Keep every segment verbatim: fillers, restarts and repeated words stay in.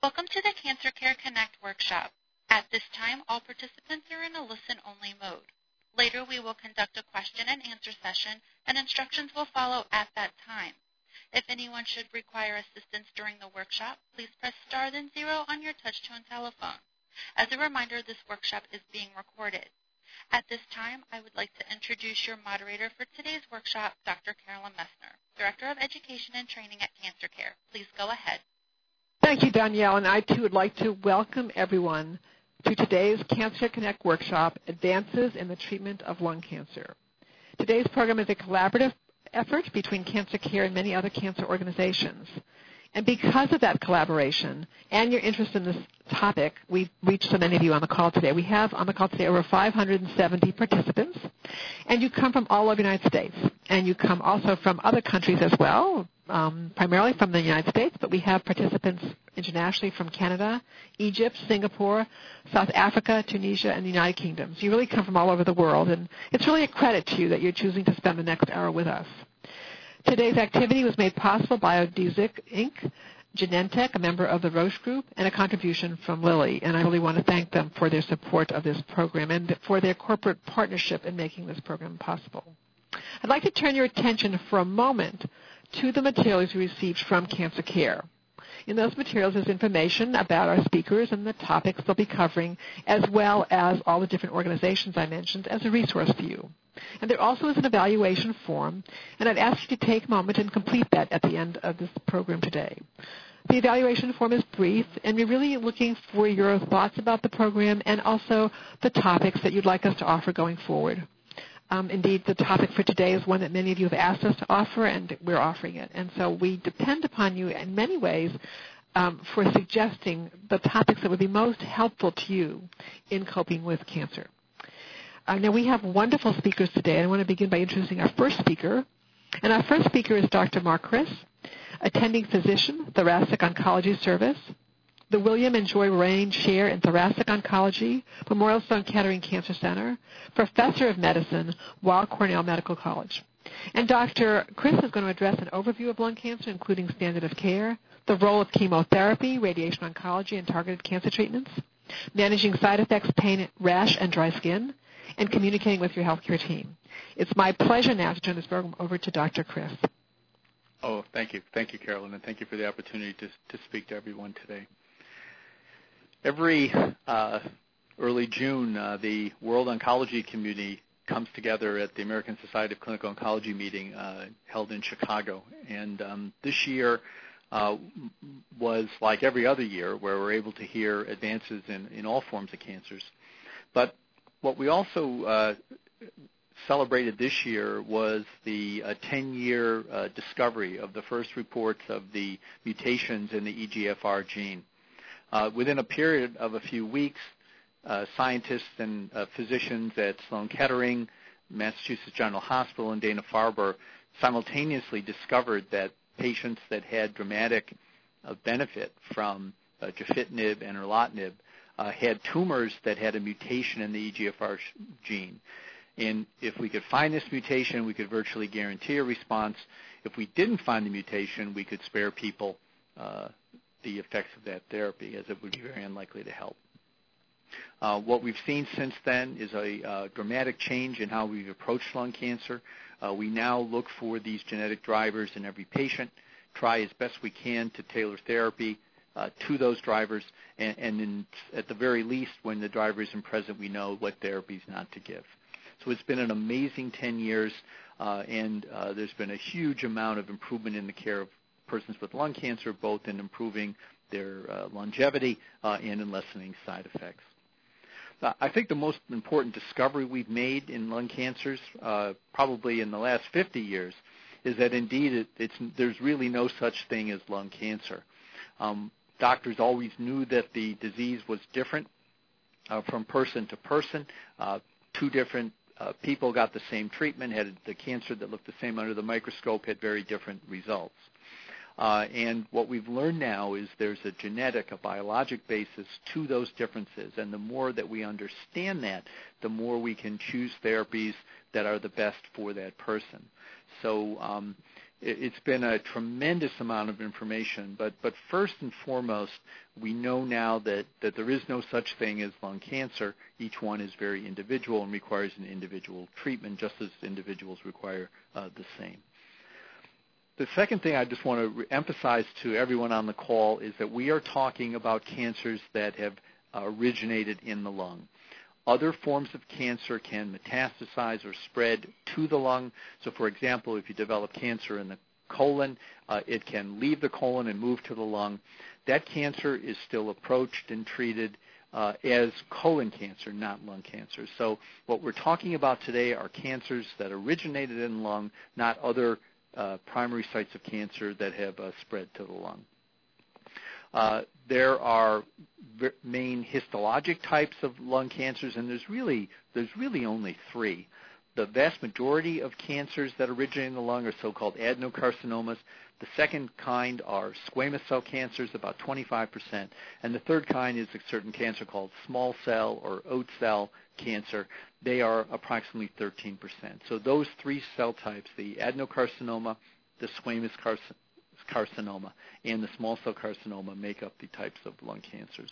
Welcome to the Cancer Care Connect workshop. At this time, all participants are in a listen-only mode. Later, we will conduct a question and answer session, and instructions will follow at that time. If anyone should require assistance during the workshop, please press star then zero on your touch-tone telephone. As a reminder, this workshop is being recorded. At this time, I would like to introduce your moderator for today's workshop, Doctor Carolyn Messner, Director of Education and Training at Cancer Care. Please go ahead. Thank you, Danielle, and I too would like to welcome everyone to today's Cancer Connect workshop, Advances in the Treatment of Lung Cancer. Today's program is a collaborative effort between Cancer Care and many other cancer organizations. And because of that collaboration and your interest in this topic, we've reached so many of you on the call today. We have on the call today over five hundred seventy participants, and you come from all over the United States. And you come also from other countries as well, um, primarily from the United States, but we have participants internationally from Canada, Egypt, Singapore, South Africa, Tunisia, and the United Kingdom. So you really come from all over the world, and it's really a credit to you that you're choosing to spend the next hour with us. Today's activity was made possible by Odizic Incorporated, Genentech, a member of the Roche Group, and a contribution from Lilly. And I really want to thank them for their support of this program and for their corporate partnership in making this program possible. I'd like to turn your attention for a moment to the materials you received from Cancer Care. In those materials is information about our speakers and the topics they'll be covering, as well as all the different organizations I mentioned as a resource for you. And there also is an evaluation form, and I'd ask you to take a moment and complete that at the end of this program today. The evaluation form is brief, and we're really looking for your thoughts about the program and also the topics that you'd like us to offer going forward. Um, indeed, the topic for today is one that many of you have asked us to offer, and we're offering it. And so we depend upon you in many ways um, for suggesting the topics that would be most helpful to you in coping with cancer. Uh, now, we have wonderful speakers today. I want to begin by introducing our first speaker. And our first speaker is Doctor Mark Kris, attending physician, Thoracic Oncology Service, the William and Joy Rain Chair in Thoracic Oncology, Memorial Sloan Kettering Cancer Center, Professor of Medicine, Weill Cornell Medical College. And Doctor Kris is going to address an overview of lung cancer, including standard of care, the role of chemotherapy, radiation oncology, and targeted cancer treatments, managing side effects, pain, rash, and dry skin, and communicating with your healthcare team. It's my pleasure now to turn this program over to Doctor Kris. Oh, thank you. Thank you, Carolyn, and thank you for the opportunity to, to speak to everyone today. Every uh, early June, uh, the World Oncology Community comes together at the American Society of Clinical Oncology meeting uh, held in Chicago. And um, this year uh, was like every other year, where we're able to hear advances in, in all forms of cancers. But what we also uh, celebrated this year was the uh, ten-year uh, discovery of the first reports of the mutations in the E G F R gene. Uh, within a period of a few weeks, uh, scientists and uh, physicians at Sloan Kettering, Massachusetts General Hospital, and Dana-Farber simultaneously discovered that patients that had dramatic uh, benefit from uh, gefitinib and erlotinib Uh, had tumors that had a mutation in the E G F R gene. And if we could find this mutation, we could virtually guarantee a response. If we didn't find the mutation, we could spare people uh, the effects of that therapy, as it would be very unlikely to help. Uh, what we've seen since then is a uh, dramatic change in how we've approached lung cancer. Uh, we now look for these genetic drivers in every patient, try as best we can to tailor therapy Uh, to those drivers, and, and in, at the very least, when the driver isn't present, we know what therapies not to give. So it's been an amazing ten years, uh, and uh, there's been a huge amount of improvement in the care of persons with lung cancer, both in improving their uh, longevity uh, and in lessening side effects. Uh, I think the most important discovery we've made in lung cancers, uh, probably in the last fifty years, is that indeed it, it's, there's really no such thing as lung cancer. Um, Doctors always knew that the disease was different uh, from person to person. Uh, two different uh, people got the same treatment, had the cancer that looked the same under the microscope, had very different results. Uh, and what we've learned now is there's a genetic, a biologic basis to those differences. And the more that we understand that, the more we can choose therapies that are the best for that person. So um, it's been a tremendous amount of information, but, but first and foremost, we know now that, that there is no such thing as lung cancer. Each one is very individual and requires an individual treatment, just as individuals require uh, the same. The second thing I just want to re- emphasize to everyone on the call is that we are talking about cancers that have uh, originated in the lung. Other forms of cancer can metastasize or spread to the lung. So, for example, if you develop cancer in the colon, uh, it can leave the colon and move to the lung. That cancer is still approached and treated uh, as colon cancer, not lung cancer. So what we're talking about today are cancers that originated in the lung, not other uh, primary sites of cancer that have uh, spread to the lung. Uh, there are main histologic types of lung cancers, and there's really there's really only three. The vast majority of cancers that originate in the lung are so-called adenocarcinomas. The second kind are squamous cell cancers, about twenty-five percent, and the third kind is a certain cancer called small cell or oat cell cancer. They are approximately thirteen percent. So those three cell types, the adenocarcinoma, the squamous carcinoma, carcinoma and the small cell carcinoma, make up the types of lung cancers.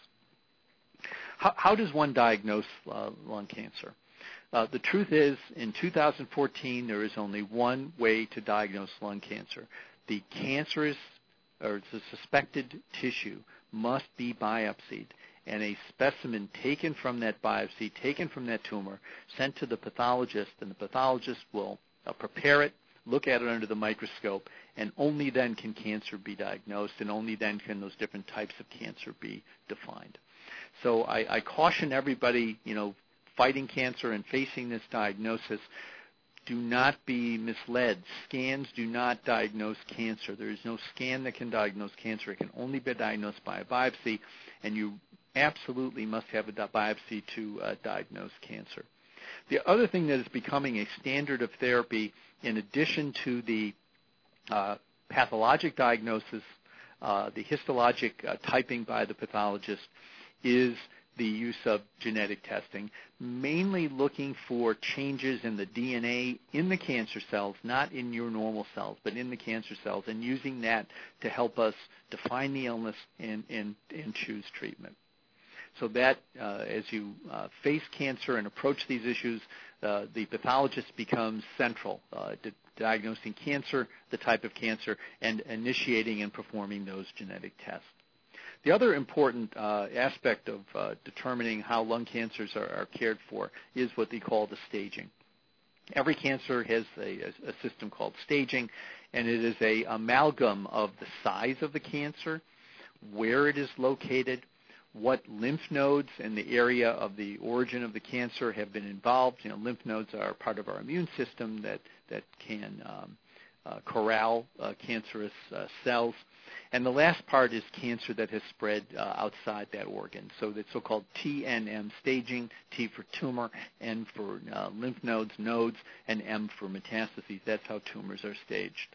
How, how does one diagnose uh, lung cancer? Uh, the truth is, in two thousand fourteen, there is only one way to diagnose lung cancer. The cancerous or the suspected tissue must be biopsied, and a specimen taken from that biopsy, taken from that tumor, sent to the pathologist, and the pathologist will uh, prepare it, look at it under the microscope, and only then can cancer be diagnosed, and only then can those different types of cancer be defined. So I, I caution everybody, you know, fighting cancer and facing this diagnosis, do not be misled. Scans do not diagnose cancer. There is no scan that can diagnose cancer. It can only be diagnosed by a biopsy, and you absolutely must have a biopsy to uh, diagnose cancer. The other thing that is becoming a standard of therapy, in addition to the uh, pathologic diagnosis, uh, the histologic uh, typing by the pathologist, is the use of genetic testing, mainly looking for changes in the D N A in the cancer cells, not in your normal cells, but in the cancer cells, and using that to help us define the illness and, and, and choose treatment. So that uh, as you uh, face cancer and approach these issues, uh, the pathologist becomes central uh, to diagnosing cancer, the type of cancer, and initiating and performing those genetic tests. The other important uh, aspect of uh, determining how lung cancers are, are cared for is what they call the staging. Every cancer has a, a system called staging, and it is a amalgam of the size of the cancer, where it is located, what lymph nodes and the area of the origin of the cancer have been involved. You know, lymph nodes are part of our immune system that, that can um, uh, corral uh, cancerous uh, cells. And the last part is cancer that has spread uh, outside that organ. So the so-called T N M staging, T for tumor, N for uh, lymph nodes, nodes, and M for metastases. That's how tumors are staged.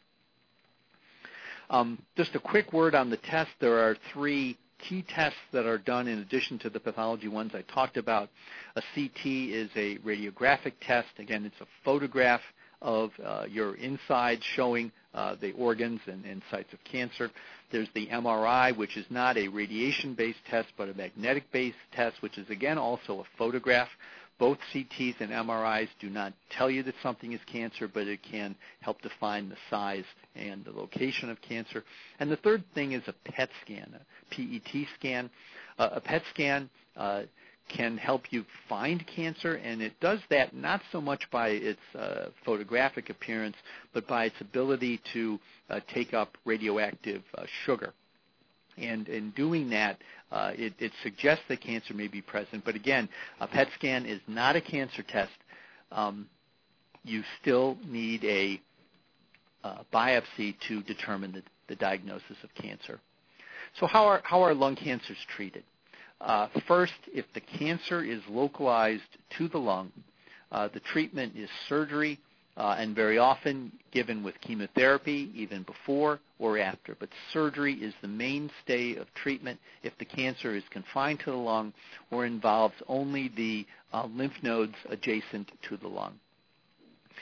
Um, just a quick word on the test. There are three key tests that are done in addition to the pathology ones I talked about. A C T is a radiographic test. Again, it's a photograph of uh, your inside showing uh, the organs and, and sites of cancer. There's the M R I, which is not a radiation-based test, but a magnetic-based test, which is, again, also a photograph. Both C Ts and M R Is do not tell you that something is cancer, but it can help define the size and the location of cancer. And the third thing is a P E T scan, a P E T scan. Uh, a P E T scan uh, can help you find cancer, and it does that not so much by its uh, photographic appearance, but by its ability to uh, take up radioactive uh, sugar. And in doing that, uh, it, it suggests that cancer may be present. But again, a P E T scan is not a cancer test. Um, you still need a uh, biopsy to determine the, the diagnosis of cancer. So how are, how are lung cancers treated? Uh, first, if the cancer is localized to the lung, uh, the treatment is surgery, uh, and very often given with chemotherapy, even before or after. But surgery is the mainstay of treatment if the cancer is confined to the lung or involves only the uh, lymph nodes adjacent to the lung.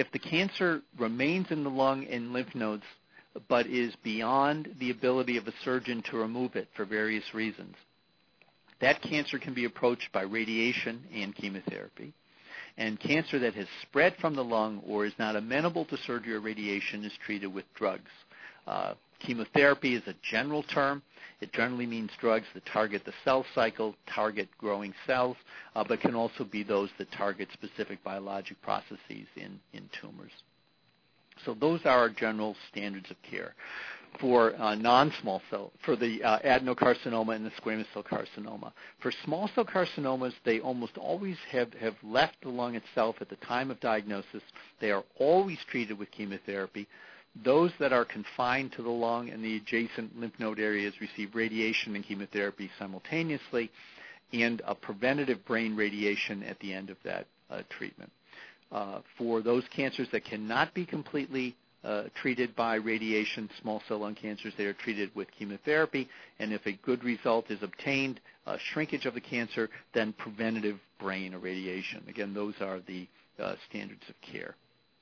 If the cancer remains in the lung and lymph nodes but is beyond the ability of a surgeon to remove it for various reasons, that cancer can be approached by radiation and chemotherapy. And cancer that has spread from the lung or is not amenable to surgery or radiation is treated with drugs. Uh, chemotherapy is a general term. It generally means drugs that target the cell cycle, target growing cells, uh, but can also be those that target specific biologic processes in, in tumors. So those are our general standards of care. For uh, non-small cell, for the uh, adenocarcinoma and the squamous cell carcinoma. For small cell carcinomas, they almost always have, have left the lung itself at the time of diagnosis. They are always treated with chemotherapy. Those that are confined to the lung and the adjacent lymph node areas receive radiation and chemotherapy simultaneously, and a preventative brain radiation at the end of that uh, treatment. Uh, for those cancers that cannot be completely Uh, treated by radiation, small cell lung cancers, they are treated with chemotherapy, and if a good result is obtained, uh, shrinkage of the cancer, then preventative brain irradiation. Again, those are the uh, standards of care.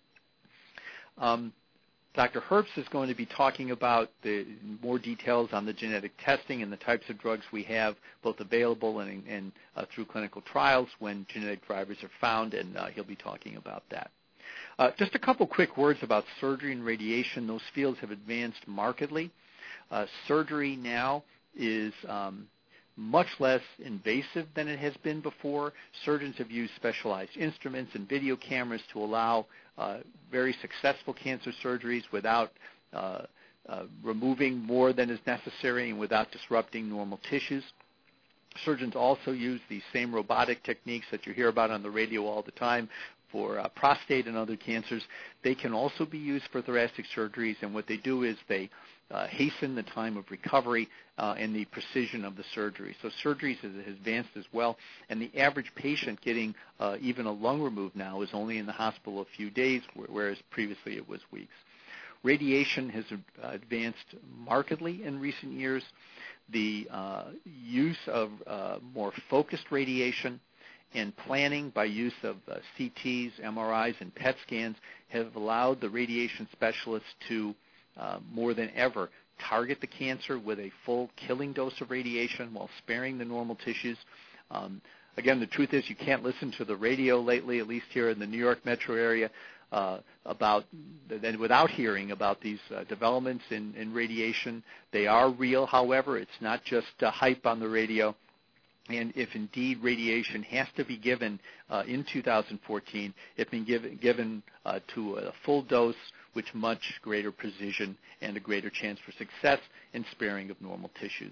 Um, Doctor Herbst is going to be talking about the more details on the genetic testing and the types of drugs we have both available and, and uh, through clinical trials when genetic drivers are found, and uh, he'll be talking about that. Uh, just a couple quick words about surgery and radiation. Those fields have advanced markedly. Uh, surgery now is um, much less invasive than it has been before. Surgeons have used specialized instruments and video cameras to allow uh, very successful cancer surgeries without uh, uh, removing more than is necessary and without disrupting normal tissues. Surgeons also use these same robotic techniques that you hear about on the radio all the time for uh, prostate and other cancers. They can also be used for thoracic surgeries, and what they do is they uh, hasten the time of recovery uh, and the precision of the surgery. So surgeries has advanced as well, and the average patient getting uh, even a lung removed now is only in the hospital a few days, whereas previously it was weeks. Radiation has uh, advanced markedly in recent years. The uh, use of uh, more focused radiation and planning by use of uh, C Ts, M R Is, and P E T scans have allowed the radiation specialists to, uh, more than ever, target the cancer with a full killing dose of radiation while sparing the normal tissues. Um, again, the truth is you can't listen to the radio lately, at least here in the New York metro area, uh, about and without hearing about these uh, developments in, in radiation. They are real, however. It's not just uh, hype on the radio. And if indeed radiation has to be given uh, in two thousand fourteen, it's been given, given uh, to a full dose with much greater precision and a greater chance for success in sparing of normal tissues.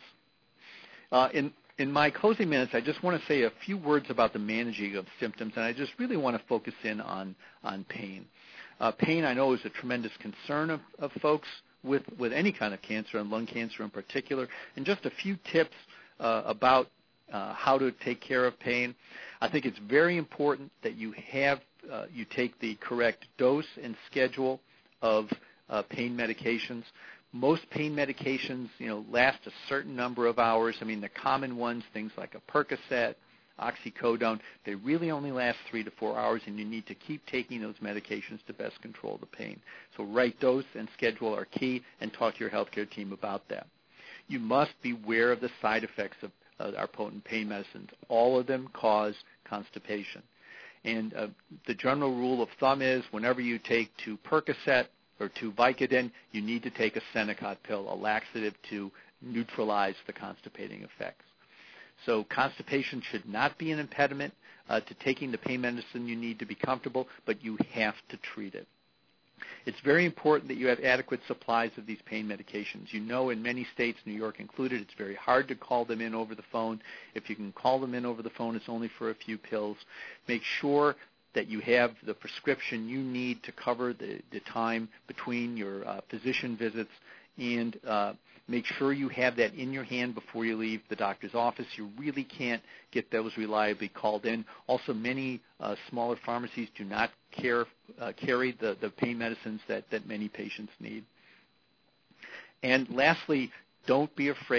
Uh, in, in my closing minutes, I just want to say a few words about the managing of symptoms, and I just really want to focus in on, on pain. Uh, pain, I know, is a tremendous concern of, of folks with, with any kind of cancer, and lung cancer in particular, and just a few tips uh, about Uh, how to take care of pain. I think it's very important that you have uh, you take the correct dose and schedule of uh, pain medications. Most pain medications, you know, last a certain number of hours. I mean, the common ones, things like a Percocet, oxycodone, they really only last three to four hours, and you need to keep taking those medications to best control the pain. So right dose and schedule are key, and talk to your healthcare team about that. You must beware of the side effects of Uh, our potent pain medicines. All of them cause constipation. And uh, the general rule of thumb is whenever you take two Percocet or two Vicodin, you need to take a Senokot pill, a laxative, to neutralize the constipating effects. So constipation should not be an impediment uh, to taking the pain medicine you need to be comfortable, but you have to treat it. It's very important that you have adequate supplies of these pain medications. You know, in many states, New York included, it's very hard to call them in over the phone. If you can call them in over the phone, it's only for a few pills. Make sure that you have the prescription you need to cover the, the time between your uh, physician visits, and uh, make sure you have that in your hand before you leave the doctor's office. You really can't get those reliably called in. Also, many uh, smaller pharmacies do not care, uh, carry the, the pain medicines that, that many patients need. And lastly, don't be afraid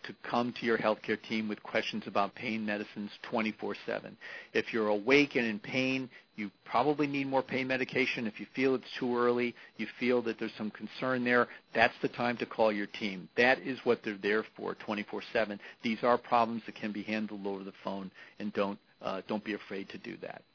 to come to your healthcare team with questions about pain medicines twenty-four seven. If you're awake and in pain, you probably need more pain medication. If you feel it's too early, you feel that there's some concern there, that's the time to call your team. That is what they're there for twenty-four seven. These are problems that can be handled over the phone, and don't uh, don't be afraid to do that.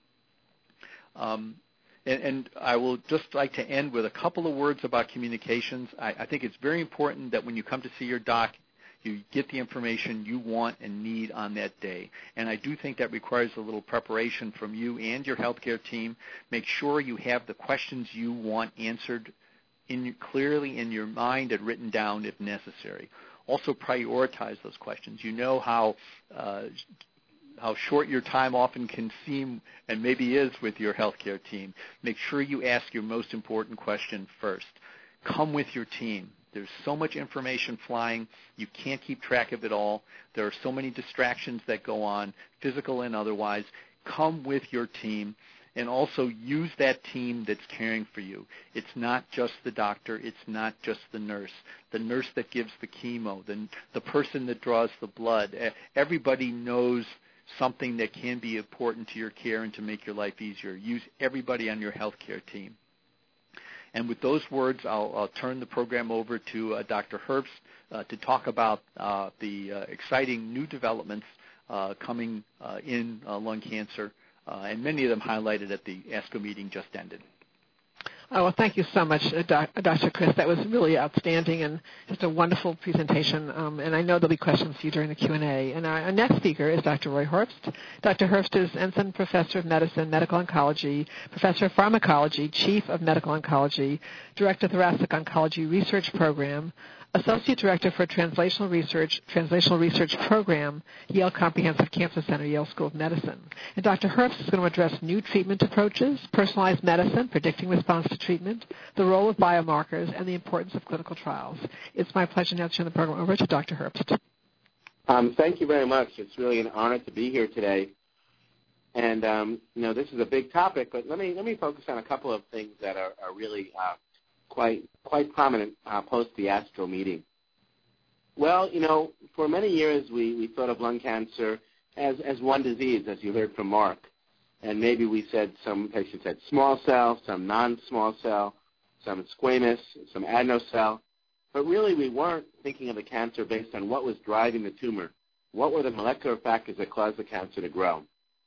Um, and, and I will just like to end with a couple of words about communications. I, I think it's very important that when you come to see your doc, you get the information you want and need on that day. And I do think that requires a little preparation from you and your healthcare team. Make sure you have the questions you want answered in, clearly in your mind and written down if necessary. Also prioritize those questions. You know how uh, how short your time often can seem and maybe is with your healthcare team. Make sure you ask your most important question first. Come with your team. There's so much information flying, you can't keep track of it all. There are so many distractions that go on, physical and otherwise. Come with your team, and also use that team that's caring for you. It's not just the doctor. It's not just the nurse. The nurse that gives the chemo, the, the person that draws the blood. Everybody knows something that can be important to your care and to make your life easier. Use everybody on your healthcare team. And with those words, I'll, I'll turn the program over to uh, Doctor Herbst uh, to talk about uh, the uh, exciting new developments uh, coming uh, in uh, lung cancer, uh, and many of them highlighted at the ASCO meeting just ended. Oh, well, thank you so much, uh, Doctor Chris. That was really outstanding and just a wonderful presentation. Um, and I know there'll be questions for you during the Q and A. And our, our next speaker is Doctor Roy Herbst. Doctor Herbst is Ensign Professor of Medicine, Medical Oncology, Professor of Pharmacology, Chief of Medical Oncology, Director of Thoracic Oncology Research Program, Associate Director for Translational Research, Translational Research Program, Yale Comprehensive Cancer Center, Yale School of Medicine. And Doctor Herbst is going to address new treatment approaches, personalized medicine, predicting response to treatment, the role of biomarkers, and the importance of clinical trials. It's my pleasure now to turn the program over to Doctor Herbst. Um, thank you very much. It's really an honor to be here today. And, um, you know, this is a big topic, but let me let me focus on a couple of things that are, are really uh, quite quite prominent uh, post the ASCO meeting. Well, you know, for many years we, we thought of lung cancer as, as one disease, as you heard from Mark. And maybe we said some patients had small cell, some non-small cell, some squamous, some adenocell. But really we weren't thinking of the cancer based on what was driving the tumor. What were the molecular factors that caused the cancer to grow?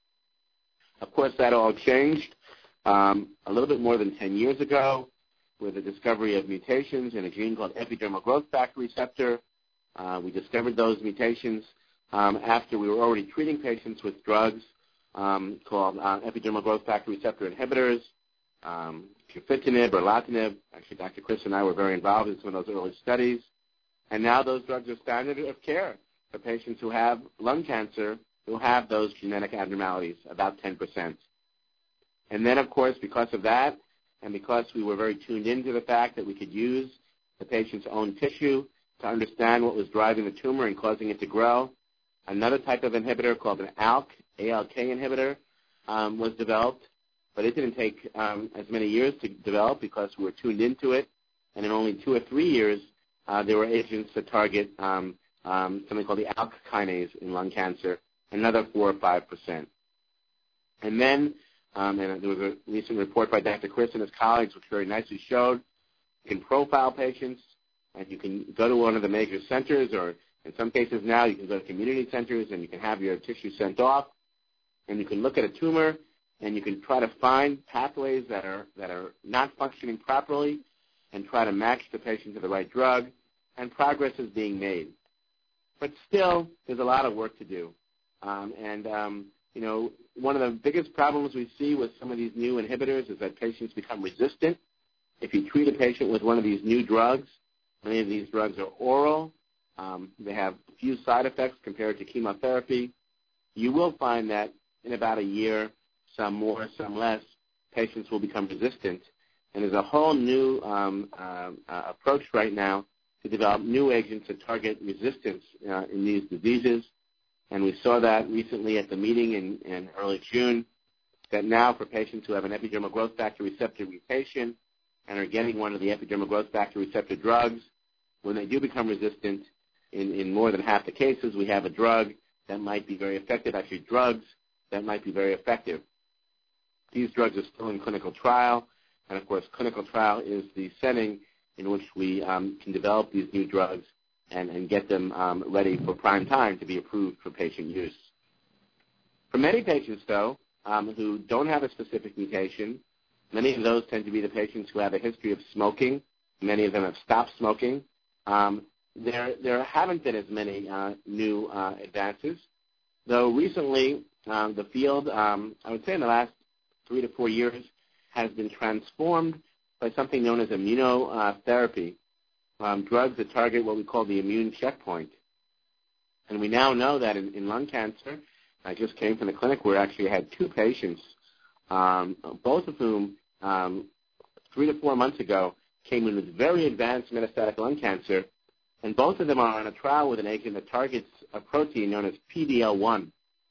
Of course, that all changed um, a little bit more than ten years ago, with the discovery of mutations in a gene called epidermal growth factor receptor. Uh, we discovered those mutations um, after we were already treating patients with drugs um, called uh, epidermal growth factor receptor inhibitors, um, gefitinib or erlotinib. Actually, Doctor Chris and I were very involved in some of those early studies. And now those drugs are standard of care for patients who have lung cancer who have those genetic abnormalities, about ten percent. And then, of course, because of that, and because we were very tuned into the fact that we could use the patient's own tissue to understand what was driving the tumor and causing it to grow, another type of inhibitor called an ALK, A L K inhibitor, um, was developed. But it didn't take um, as many years to develop because we were tuned into it. And in only two or three years, uh, there were agents that target um, um, something called the ALK kinase in lung cancer, another four or five percent. And then Um, and there was a recent report by Doctor Chris and his colleagues which very nicely showed you can profile patients, and you can go to one of the major centers, or in some cases now you can go to community centers and you can have your tissue sent off, and you can look at a tumor and you can try to find pathways that are that are not functioning properly and try to match the patient to the right drug, and progress is being made. But still, there's a lot of work to do. Um, and, um, you know, one of the biggest problems we see with some of these new inhibitors is that patients become resistant. If you treat a patient with one of these new drugs, many of these drugs are oral. Um, they have few side effects compared to chemotherapy. You will find that in about a year, some more, some less, patients will become resistant. And there's a whole new um, uh, uh, approach right now to develop new agents that target resistance uh, in these diseases. And we saw that recently at the meeting in, in early June, that now for patients who have an epidermal growth factor receptor mutation and are getting one of the epidermal growth factor receptor drugs, when they do become resistant, in, in more than half the cases, we have a drug that might be very effective, actually drugs that might be very effective. These drugs are still in clinical trial, and of course clinical trial is the setting in which we um, can develop these new drugs and, and get them um, ready for prime time to be approved for patient use. For many patients, though, um, who don't have a specific mutation, many of those tend to be the patients who have a history of smoking. Many of them have stopped smoking. Um, there, there haven't been as many uh, new uh, advances, though recently um, the field, um, I would say in the last three to four years, has been transformed by something known as immunotherapy, um, drugs that target what we call the immune checkpoint. And we now know that in, in lung cancer, I just came from the clinic where actually I had two patients, um, both of whom um, three to four months ago came in with very advanced metastatic lung cancer, and both of them are on a trial with an agent that targets a protein known as P D L one.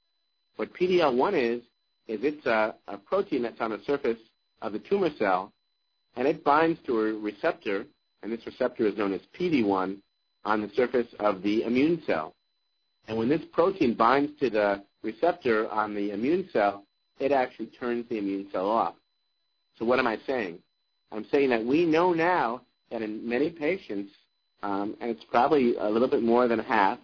What P D L one is, is it's a, a protein that's on the surface of the tumor cell, and it binds to a receptor, and this receptor is known as P D one, on the surface of the immune cell. And when this protein binds to the receptor on the immune cell, it actually turns the immune cell off. So what am I saying? I'm saying that we know now that in many patients, um, and it's probably a little bit more than half,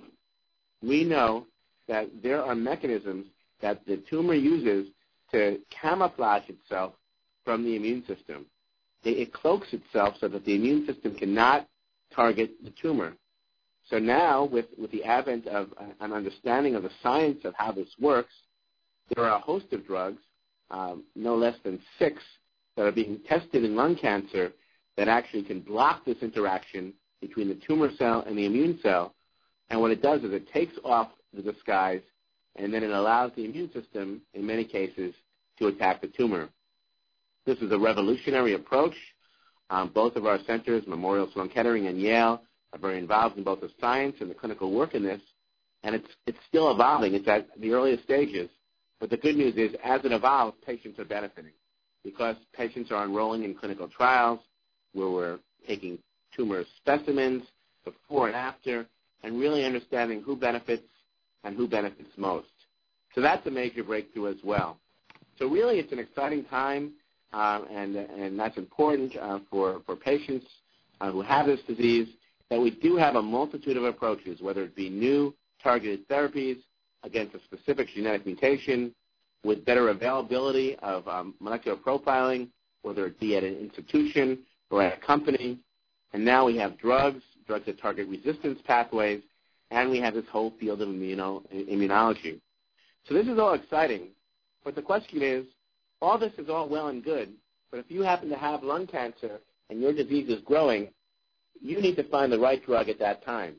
we know that there are mechanisms that the tumor uses to camouflage itself from the immune system. It, it cloaks itself so that the immune system cannot target the tumor. So now, with, with the advent of an understanding of the science of how this works, there are a host of drugs, um, no less than six, that are being tested in lung cancer that actually can block this interaction between the tumor cell and the immune cell. And what it does is it takes off the disguise, and then it allows the immune system, in many cases, to attack the tumor. This is a revolutionary approach. Um, both of our centers, Memorial Sloan Kettering and Yale, are very involved in both the science and the clinical work in this, and it's it's still evolving. It's at the earliest stages. But the good news is, as it evolves, patients are benefiting because patients are enrolling in clinical trials where we're taking tumor specimens before and after and really understanding who benefits and who benefits most. So that's a major breakthrough as well. So really it's an exciting time, uh, and, and that's important uh, for, for patients uh, who have this disease, that we do have a multitude of approaches, whether it be new targeted therapies against a specific genetic mutation, with better availability of um, molecular profiling, whether it be at an institution or at a company. And now we have drugs, drugs that target resistance pathways, and we have this whole field of immuno, immunology. So this is all exciting. But the question is, all this is all well and good, but if you happen to have lung cancer and your disease is growing, you need to find the right drug at that time.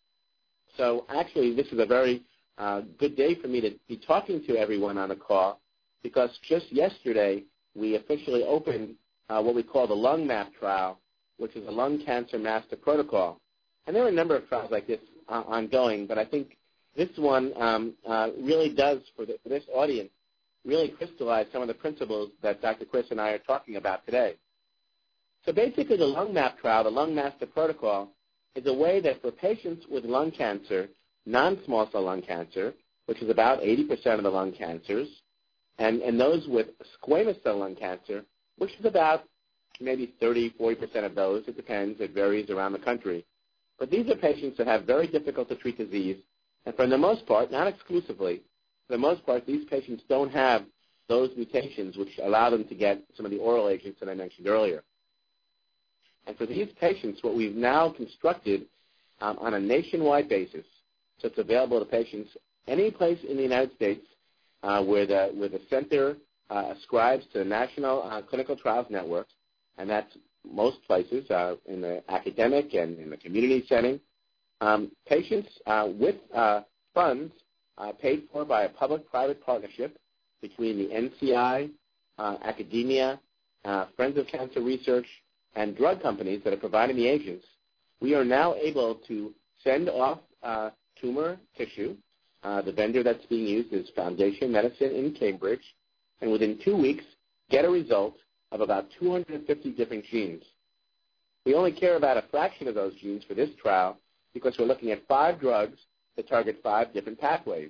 So actually, this is a very uh, good day for me to be talking to everyone on the call, because just yesterday we officially opened uh, what we call the LungMap trial, which is a lung cancer master protocol. And there are a number of trials like this uh, ongoing, but I think this one um, uh, really does, for, the, for this audience, really crystallize some of the principles that Doctor Chris and I are talking about today. So basically the LungMap trial, the Lung Master Protocol, is a way that for patients with lung cancer, non-small cell lung cancer, which is about eighty percent of the lung cancers, and, and those with squamous cell lung cancer, which is about maybe thirty, forty percent of those. It depends. It varies around the country. But these are patients that have very difficult to treat disease, and for the most part, not exclusively, for the most part, these patients don't have those mutations which allow them to get some of the oral agents that I mentioned earlier. And for these patients, what we've now constructed um, on a nationwide basis, so it's available to patients any place in the United States uh, where, the, where the center uh, ascribes to the National uh, Clinical Trials Network, and that's most places uh, in the academic and in the community setting. Um, patients uh, with uh, funds uh, paid for by a public-private partnership between the N C I, uh, academia, uh, Friends of Cancer Research, and drug companies that are providing the agents, we are now able to send off uh, tumor tissue. Uh, the vendor that's being used is Foundation Medicine in Cambridge, and within two weeks get a result of about two hundred fifty different genes. We only care about a fraction of those genes for this trial because we're looking at five drugs that target five different pathways.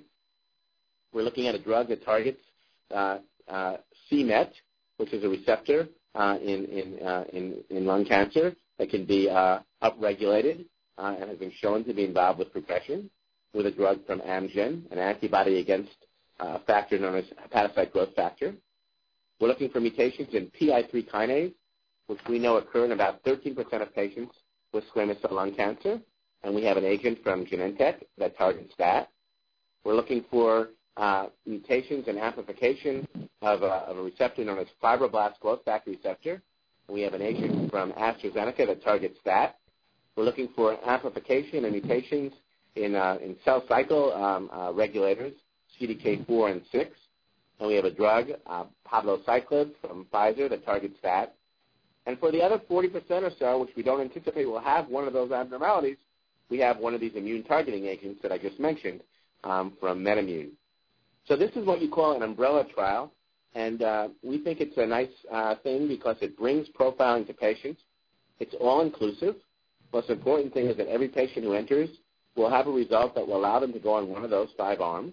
We're looking at a drug that targets uh, uh, c MET, which is a receptor uh, in in, uh, in in lung cancer that can be uh, upregulated uh, and has been shown to be involved with progression, with a drug from Amgen, an antibody against uh, a factor known as hepatocyte growth factor. We're looking for mutations in P I three kinase, which we know occur in about thirteen percent of patients with squamous cell lung cancer, and we have an agent from Genentech that targets that. We're looking for uh, mutations and amplification of a, of a receptor known as fibroblast growth factor receptor. We have an agent from AstraZeneca that targets that. We're looking for amplification and mutations in, uh, in cell cycle um, uh, regulators, C D K four and six. And we have a drug, uh, palbociclib from Pfizer, that targets that. And for the other forty percent or so, which we don't anticipate will have one of those abnormalities, we have one of these immune targeting agents that I just mentioned um, from MedImmune. So this is what you call an umbrella trial, and uh, we think it's a nice uh, thing because it brings profiling to patients. It's all-inclusive. Most important thing is that every patient who enters will have a result that will allow them to go on one of those five arms.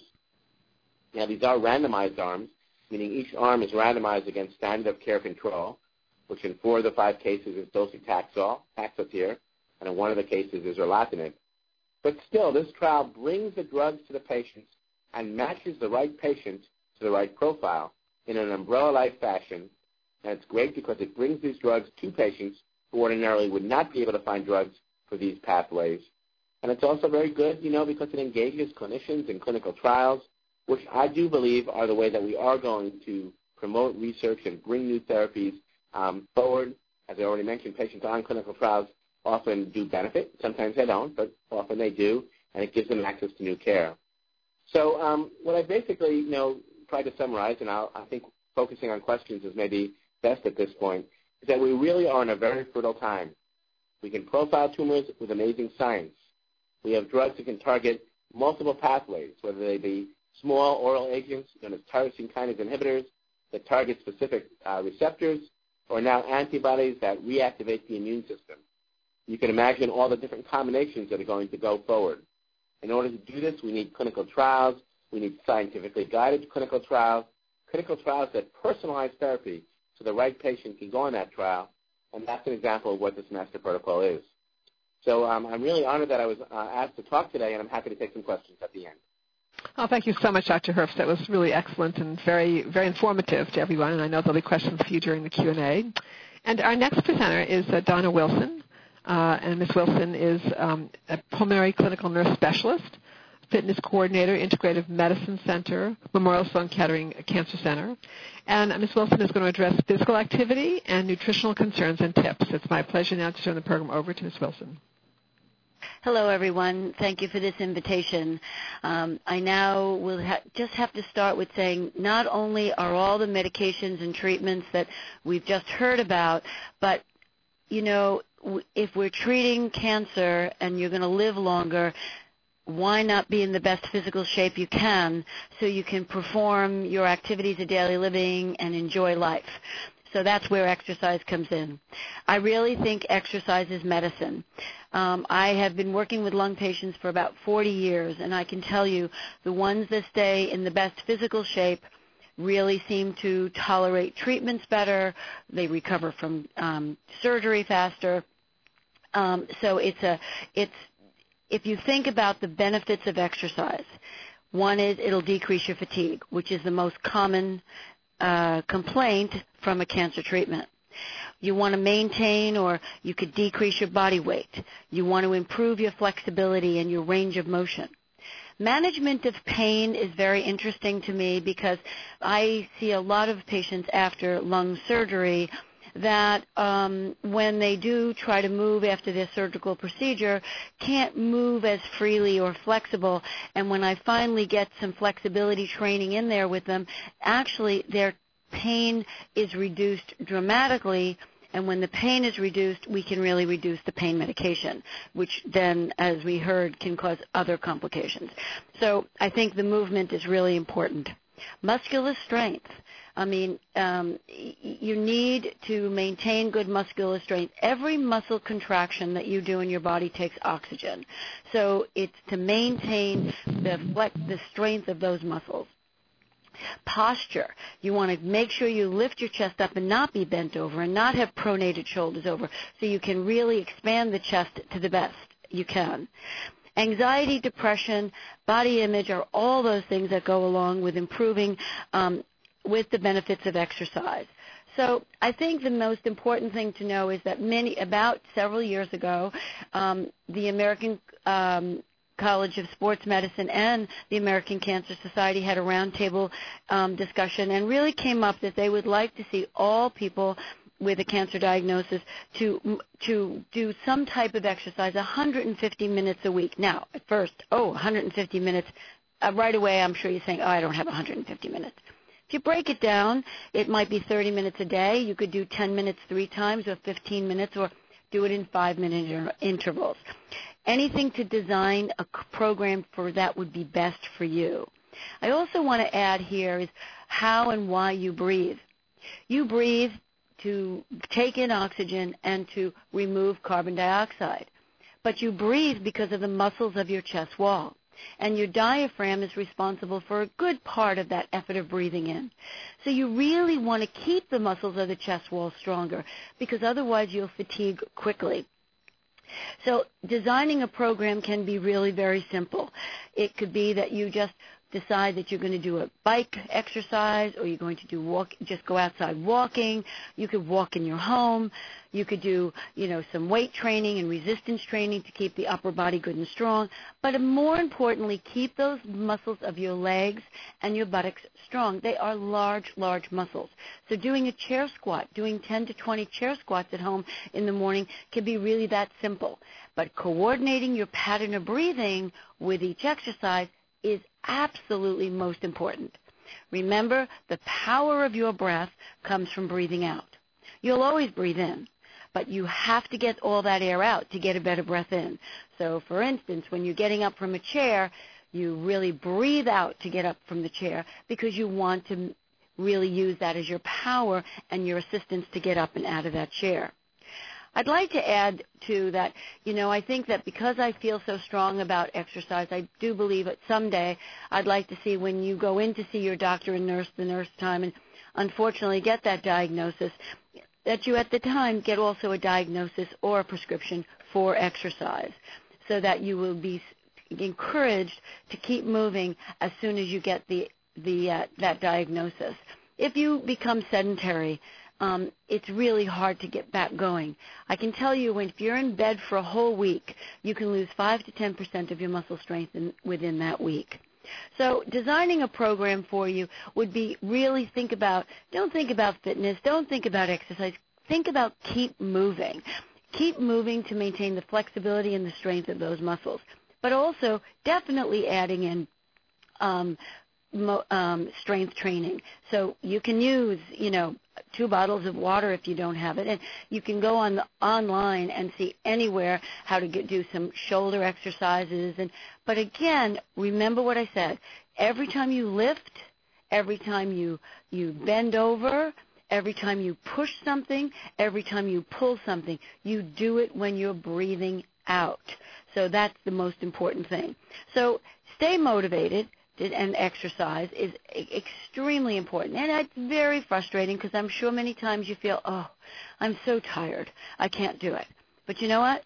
Now, these are randomized arms, meaning each arm is randomized against standard of care control, which in four of the five cases is docetaxel, Taxotere, and in one of the cases is erlotinib. But still, this trial brings the drugs to the patients and matches the right patient to the right profile in an umbrella-like fashion. And it's great because it brings these drugs to patients who ordinarily would not be able to find drugs for these pathways. And it's also very good, you know, because it engages clinicians in clinical trials, which I do believe are the way that we are going to promote research and bring new therapies um, forward. As I already mentioned, patients on clinical trials often do benefit. Sometimes they don't, but often they do, and it gives them access to new care. So um, what I basically, you know, tried to summarize, and I'll, I think focusing on questions is maybe best at this point, is that we really are in a very fertile time. We can profile tumors with amazing science. We have drugs that can target multiple pathways, whether they be small oral agents known as tyrosine kinase inhibitors that target specific uh, receptors, or now antibodies that reactivate the immune system. You can imagine all the different combinations that are going to go forward. In order to do this, we need clinical trials. We need scientifically guided clinical trials, clinical trials that personalize therapy so the right patient can go on that trial, and that's an example of what this master protocol is. So um, I'm really honored that I was uh, asked to talk today, and I'm happy to take some questions at the end. Oh, thank you so much, Doctor Herbst. That was really excellent and very, very informative to everyone, and I know there'll be questions for you during the Q and A. And our next presenter is uh, Donna Wilson, uh, and Miz Wilson is um, a pulmonary clinical nurse specialist, fitness coordinator, Integrative Medicine Center, Memorial Sloan Kettering Cancer Center. And uh, Miz Wilson is going to address physical activity and nutritional concerns and tips. It's my pleasure now to turn the program over to Miz Wilson. Hello, everyone. Thank you for this invitation. Um, I now will ha- just have to start with saying not only are all the medications and treatments that we've just heard about, but, you know, w- if we're treating cancer and you're going to live longer, why not be in the best physical shape you can so you can perform your activities of daily living and enjoy life? So that's where exercise comes in. I really think exercise is medicine. Um, I have been working with lung patients for about forty years, and I can tell you the ones that stay in the best physical shape really seem to tolerate treatments better. They recover from um, surgery faster. Um, so it's a, it's, if you think about the benefits of exercise, one is it'll decrease your fatigue, which is the most common uh, complaint from a cancer treatment. You want to maintain or you could decrease your body weight. You want to improve your flexibility and your range of motion. Management of pain is very interesting to me because I see a lot of patients after lung surgery that um, when they do try to move after their surgical procedure, can't move as freely or flexible. And when I finally get some flexibility training in there with them, actually their pain is reduced dramatically, and when the pain is reduced, we can really reduce the pain medication, which then, as we heard, can cause other complications. So I think the movement is really important. Muscular strength. I mean, um, you need to maintain good muscular strength. Every muscle contraction that you do in your body takes oxygen. So it's to maintain the flex, the strength of those muscles. Posture. You want to make sure you lift your chest up and not be bent over and not have pronated shoulders over, so you can really expand the chest to the best you can. Anxiety, depression, body image are all those things that go along with improving um, with the benefits of exercise. So I think the most important thing to know is that many, about several years ago, um, the American um, College of Sports Medicine and the American Cancer Society had a roundtable um, discussion and really came up that they would like to see all people with a cancer diagnosis to to do some type of exercise one hundred fifty minutes a week. Now, at first, oh, one hundred fifty minutes. Uh, right away, I'm sure you're saying, oh, I don't have one hundred fifty minutes. If you break it down, it might be thirty minutes a day. You could do ten minutes three times or fifteen minutes, or do it in five-minute inter- intervals. Anything to design a program for that would be best for you. I also want to add here is how and why you breathe. You breathe to take in oxygen and to remove carbon dioxide. But you breathe because of the muscles of your chest wall. And your diaphragm is responsible for a good part of that effort of breathing in. So you really want to keep the muscles of the chest wall stronger, because otherwise you'll fatigue quickly. So designing a program can be really very simple. It could be that you just decide that you're going to do a bike exercise, or you're going to do walk, just go outside walking. You could walk in your home. You could do, you know, some weight training and resistance training to keep the upper body good and strong. But more importantly, keep those muscles of your legs and your buttocks strong. They are large, large muscles. So doing a chair squat, doing ten to twenty chair squats at home in the morning can be really that simple. But coordinating your pattern of breathing with each exercise is absolutely most important. Remember, the power of your breath comes from breathing out. You'll always breathe in, but you have to get all that air out to get a better breath in. So, for instance, when you're getting up from a chair, you really breathe out to get up from the chair, because you want to really use that as your power and your assistance to get up and out of that chair. I'd like to add, too, that, you know, I think that because I feel so strong about exercise, I do believe that someday I'd like to see, when you go in to see your doctor and nurse the nurse time and unfortunately get that diagnosis, that you at the time get also a diagnosis or a prescription for exercise, so that you will be encouraged to keep moving as soon as you get the, the uh, that diagnosis. If you become sedentary, Um, it's really hard to get back going. I can tell you, when, if you're in bed for a whole week, you can lose five to ten percent of your muscle strength in, within that week. So designing a program for you would be really think about, don't think about fitness, don't think about exercise, think about keep moving. Keep moving to maintain the flexibility and the strength of those muscles. But also definitely adding in um, mo- um, strength training. So you can use, you know, two bottles of water if you don't have it, and you can go on the, online and see anywhere how to get, do some shoulder exercises. And but again, remember what I said. Every time you lift, every time you you bend over, every time you push something, every time you pull something, you do it when you're breathing out. So that's the most important thing. So stay motivated. And exercise is extremely important. And it's very frustrating, because I'm sure many times you feel, oh, I'm so tired, I can't do it. But you know what?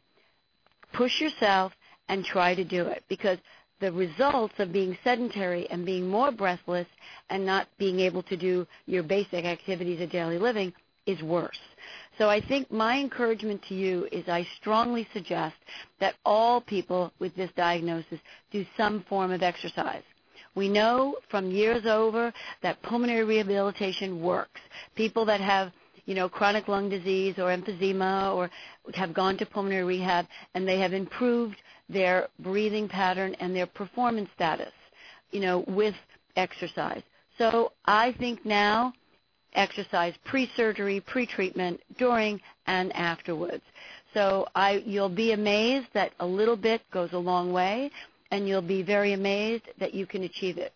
Push yourself and try to do it, because the results of being sedentary and being more breathless and not being able to do your basic activities of daily living is worse. So I think my encouragement to you is I strongly suggest that all people with this diagnosis do some form of exercise. We know from years over that pulmonary rehabilitation works. People that have, you know, chronic lung disease or emphysema or have gone to pulmonary rehab, and they have improved their breathing pattern and their performance status, you know, with exercise. So I think now exercise pre-surgery, pre-treatment, during, and afterwards. So I, you'll be amazed that a little bit goes a long way, and you'll be very amazed that you can achieve it.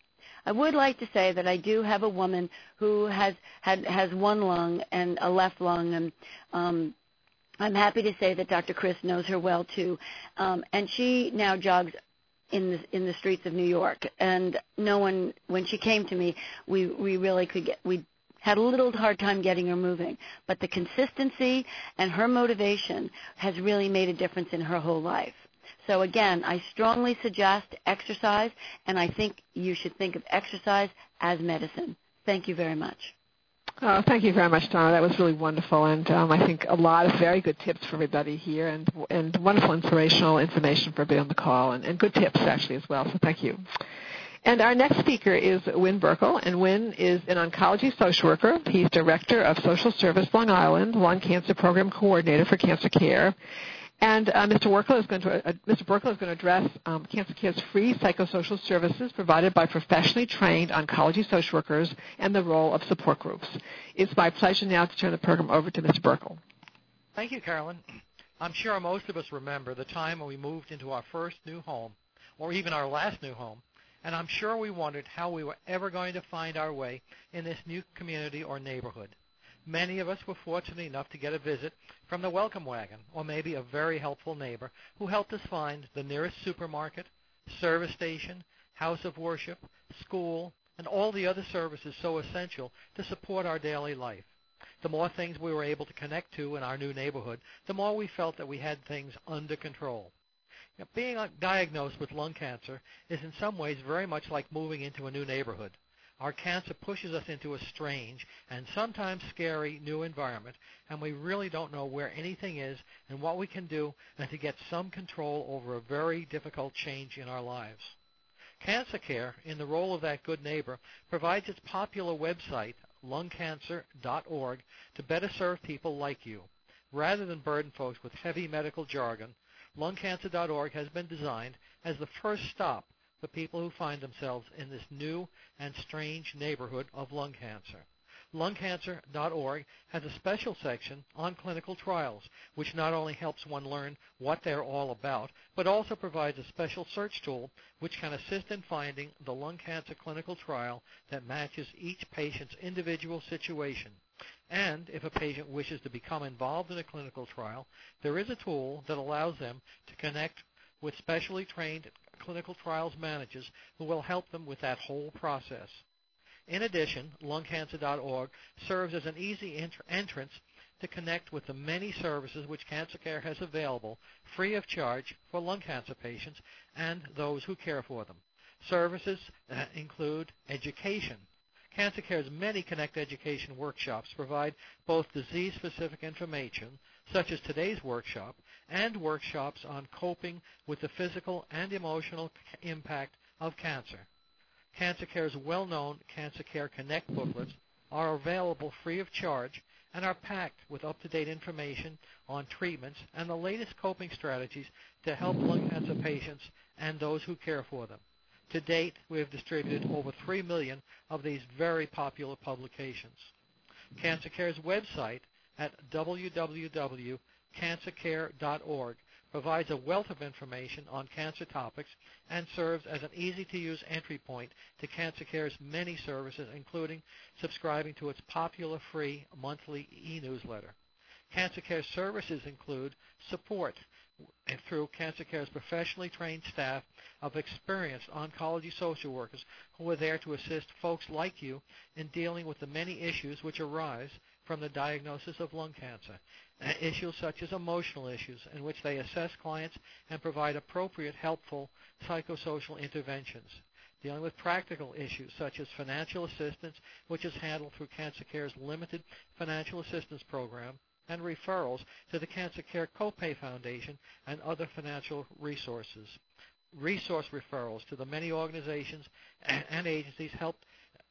I would like to say that I do have a woman who has had has one lung and a left lung, and um, I'm happy to say that Doctor Chris knows her well too, um, and she now jogs in the in the streets of New York. And no one, when she came to me, we we really could get we. had a little hard time getting her moving, but the consistency and her motivation has really made a difference in her whole life. So again, I strongly suggest exercise, and I think you should think of exercise as medicine. Thank you very much. Oh, thank you very much, Donna. That was really wonderful, and um, I think a lot of very good tips for everybody here, and and wonderful inspirational information for everybody on the call, and, and good tips actually as well. So thank you. And our next speaker is Win Burkle, and Win is an oncology social worker. He's Director of Social Service Long Island, Lung Cancer Program Coordinator for Cancer Care. And uh, Mister Burkle is going to uh, Mister Burkle is going to address um, Cancer Care's free psychosocial services provided by professionally trained oncology social workers and the role of support groups. It's my pleasure now to turn the program over to Mister Burkle. Thank you, Carolyn. I'm sure most of us remember the time when we moved into our first new home, or even our last new home. And I'm sure we wondered how we were ever going to find our way in this new community or neighborhood. Many of us were fortunate enough to get a visit from the welcome wagon, or maybe a very helpful neighbor who helped us find the nearest supermarket, service station, house of worship, school, and all the other services so essential to support our daily life. The more things we were able to connect to in our new neighborhood, the more we felt that we had things under control. Now, being diagnosed with lung cancer is in some ways very much like moving into a new neighborhood. Our cancer pushes us into a strange and sometimes scary new environment, and we really don't know where anything is and what we can do and to get some control over a very difficult change in our lives. Cancer Care, in the role of that good neighbor, provides its popular website, lung cancer dot org, to better serve people like you. Rather than burden folks with heavy medical jargon, lung cancer dot org has been designed as the first stop for people who find themselves in this new and strange neighborhood of lung cancer. lung cancer dot org has a special section on clinical trials, which not only helps one learn what they're all about, but also provides a special search tool which can assist in finding the lung cancer clinical trial that matches each patient's individual situation. And if a patient wishes to become involved in a clinical trial, there is a tool that allows them to connect with specially trained clinical trials managers who will help them with that whole process. In addition, lung cancer dot org serves as an easy ent- entrance to connect with the many services which Cancer Care has available free of charge for lung cancer patients and those who care for them. Services uh, include education. Cancer Care's many Connect Education workshops provide both disease-specific information, such as today's workshop, and workshops on coping with the physical and emotional impact of cancer. Cancer Care's well-known Cancer Care Connect booklets are available free of charge and are packed with up-to-date information on treatments and the latest coping strategies to help lung cancer patients and those who care for them. To date, we have distributed over three million of these very popular publications. Cancer Care's website at w w w dot cancer care dot org provides a wealth of information on cancer topics and serves as an easy-to-use entry point to Cancer Care's many services, including subscribing to its popular free monthly e-newsletter. Cancer Care services include support through Cancer Care's professionally trained staff of experienced oncology social workers who are there to assist folks like you in dealing with the many issues which arise from the diagnosis of lung cancer, issues such as emotional issues in which they assess clients and provide appropriate, helpful psychosocial interventions, dealing with practical issues such as financial assistance, which is handled through Cancer Care's limited financial assistance program, and referrals to the Cancer Care Copay Foundation and other financial resources. Resource referrals to the many organizations and agencies helped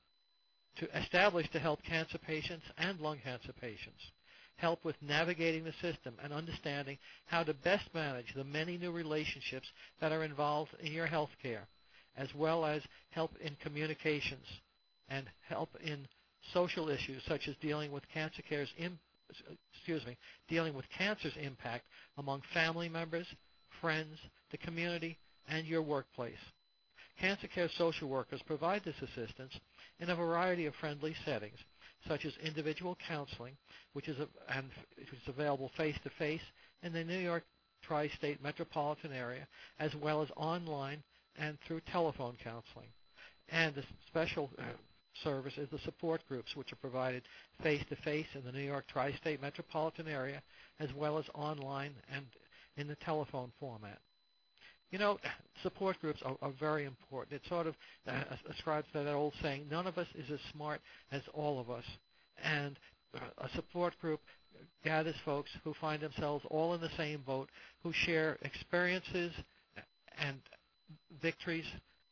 to establish to help cancer patients and lung cancer patients. Help with navigating the system and understanding how to best manage the many new relationships that are involved in your health care, as well as help in communications and help in social issues such as dealing with Cancer Care's im- excuse me, dealing with cancer's impact among family members, friends, the community, and your workplace. Cancer Care social workers provide this assistance in a variety of friendly settings, such as individual counseling, which is, a, and, which is available face-to-face in the New York tri-state metropolitan area, as well as online and through telephone counseling. And the special uh, service is the support groups, which are provided face-to-face in the New York tri-state metropolitan area, as well as online and in the telephone format. You know, support groups are, are very important. It sort of uh, ascribes to that old saying, none of us is as smart as all of us. And uh, a support group gathers folks who find themselves all in the same boat, who share experiences and victories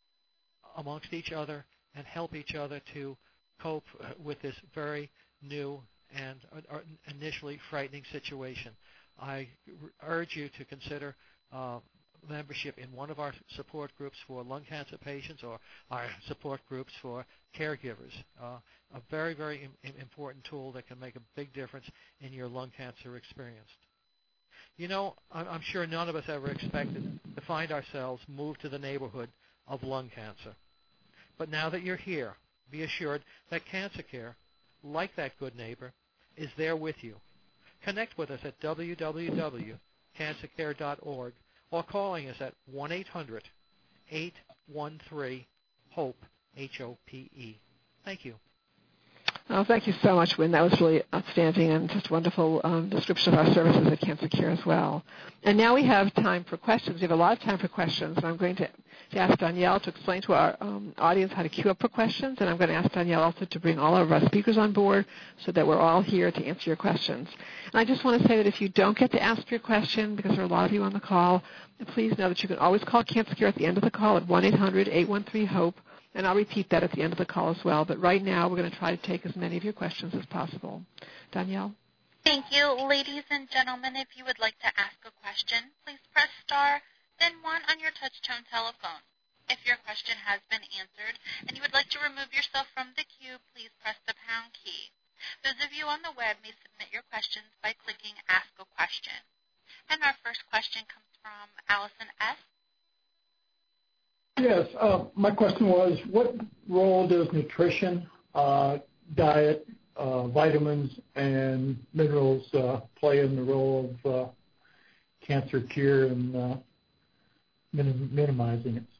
amongst each other and help each other to cope with this very new and uh, initially frightening situation. I urge you to consider uh, membership in one of our support groups for lung cancer patients or our support groups for caregivers. Uh, a very, very im- important tool that can make a big difference in your lung cancer experience. You know, I'm, I'm sure none of us ever expected to find ourselves moved to the neighborhood of lung cancer. But now that you're here, be assured that Cancer Care, like that good neighbor, is there with you. Connect with us at w w w dot cancer care dot org or calling us at one eight hundred eight one three HOPE, H O P E. Thank you. Oh, thank you so much, Wynn. That was really outstanding and just a wonderful um, description of our services at Cancer Care as well. And now we have time for questions. We have a lot of time for questions, and I'm going to, to ask Danielle to explain to our um, audience how to queue up for questions, and I'm going to ask Danielle also to bring all of our speakers on board so that we're all here to answer your questions. And I just want to say that if you don't get to ask your question, because there are a lot of you on the call, please know that you can always call Cancer Care at the end of the call at one eight hundred eight one three HOPE. And I'll repeat that at the end of the call as well. But right now, we're going to try to take as many of your questions as possible. Danielle? Thank you. Ladies and gentlemen, if you would like to ask a question, please press star, then one on your touch-tone telephone. If your question has been answered and you would like to remove yourself from the queue, please press the pound key. Those of you on the web may submit your questions by clicking Ask a Question. And our first question comes from Allison S. Yes, uh, my question was, what role does nutrition, uh, diet, uh, vitamins, and minerals uh, play in the role of uh, cancer cure and uh, minim- minimizing it?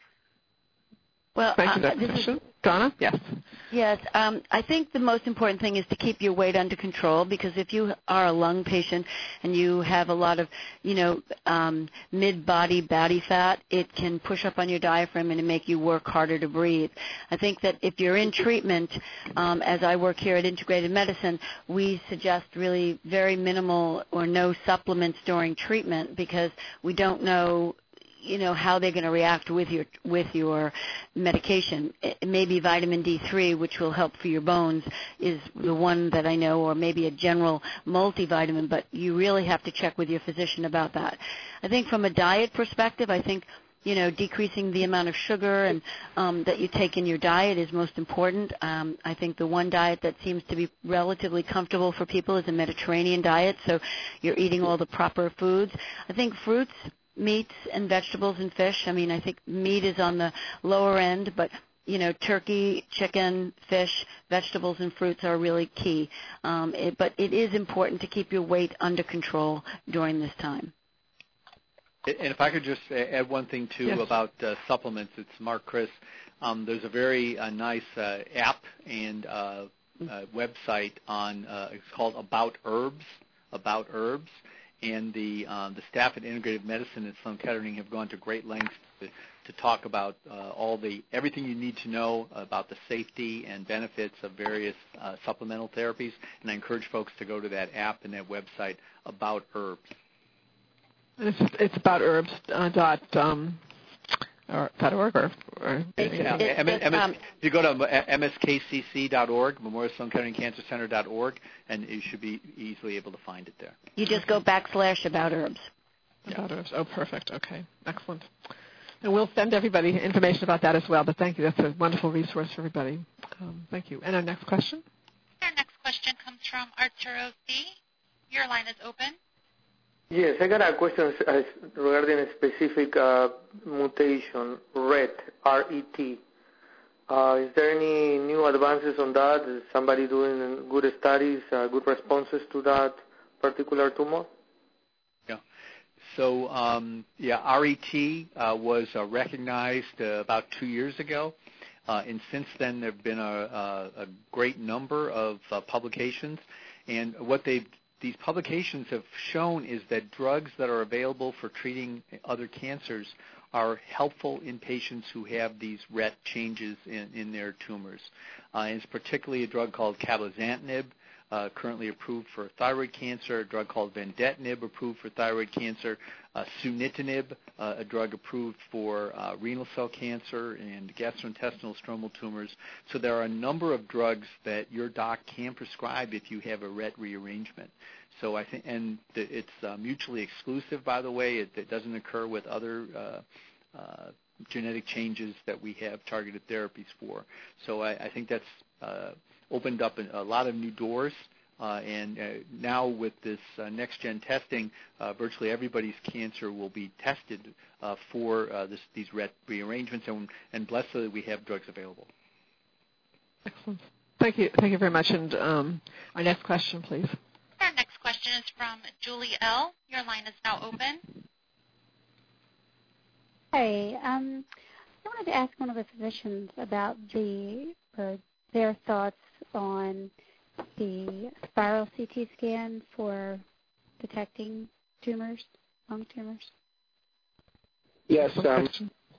Well, Thank you for uh, that this question. is, Donna? Yes. Yes, um, I think the most important thing is to keep your weight under control, because if you are a lung patient and you have a lot of, you know, um, mid-body body fat, it can push up on your diaphragm and make you work harder to breathe. I think that if you're in treatment, um, as I work here at Integrated Medicine, we suggest really very minimal or no supplements during treatment, because we don't know you know how they're going to react with your with your medication. It, maybe vitamin D three, which will help for your bones, is the one that I know, or maybe a general multivitamin, but you really have to check with your physician about that. I think from a diet perspective, I think you know decreasing the amount of sugar and um, that you take in your diet is most important. Um, I think the one diet that seems to be relatively comfortable for people is a Mediterranean diet, so you're eating all the proper foods. I think fruits, meats and vegetables and fish. I mean, I think meat is on the lower end, but, you know, turkey, chicken, fish, vegetables, and fruits are really key. Um, it, but it is important to keep your weight under control during this time. And if I could just add one thing, too, yes. about uh, supplements. It's Mark Chris. Um, there's a very uh, nice uh, app and uh, uh, website on, uh, it's called About Herbs, About Herbs. And the uh, the staff at Integrative Medicine at Sloan Kettering have gone to great lengths to, to talk about uh, all the everything you need to know about the safety and benefits of various uh, supplemental therapies. And I encourage folks to go to that app and that website, About Herbs. And it's, it's about herbs uh, dot um, or dot org or, or It's, yeah. it's, M- it's, M- um, if you go to M S K C C dot org, Memorial Sloan Kettering Cancer Center dot org, and you should be easily able to find it there. you just go backslash about herbs. About herbs. Oh, perfect. Okay. Excellent. And we'll send everybody information about that as well, but thank you. That's a wonderful resource for everybody. Um, thank you. And our next question? Our next question comes from Arturo C. Your line is open. Yes, I got a question uh, regarding a specific uh, mutation, R E T, R E T. Uh, is there any new advances on that? Is somebody doing good studies, uh, good responses to that particular tumor? Yeah. So, um, yeah, R E T uh, was uh, recognized uh, about two years ago. Uh, and since then, there have been a, a, a great number of uh, publications. And what they've these publications have shown is that drugs that are available for treating other cancers are helpful in patients who have these R E T changes in, in their tumors. Uh, and it's particularly a drug called cabozantinib, uh, currently approved for thyroid cancer, a drug called vandetanib, approved for thyroid cancer, uh, sunitinib, uh, a drug approved for uh, renal cell cancer and gastrointestinal stromal tumors. So there are a number of drugs that your doc can prescribe if you have a R E T rearrangement. So I think, and it's uh, mutually exclusive, by the way. It, it doesn't occur with other uh, uh, genetic changes that we have targeted therapies for. So I, I think that's uh, opened up a, a lot of new doors. Uh, and uh, now with this uh, next-gen testing, uh, virtually everybody's cancer will be tested uh, for uh, this, these R E T rearrangements, and, and blessedly we have drugs available. Excellent. Thank you. Thank you very much. And um, our next question, please. Our next question is from Julie L. Your line is now open. Hi. Um, I wanted to ask one of the physicians about the uh, their thoughts on the spiral C T scan for detecting tumors, lung tumors. Yes. Um,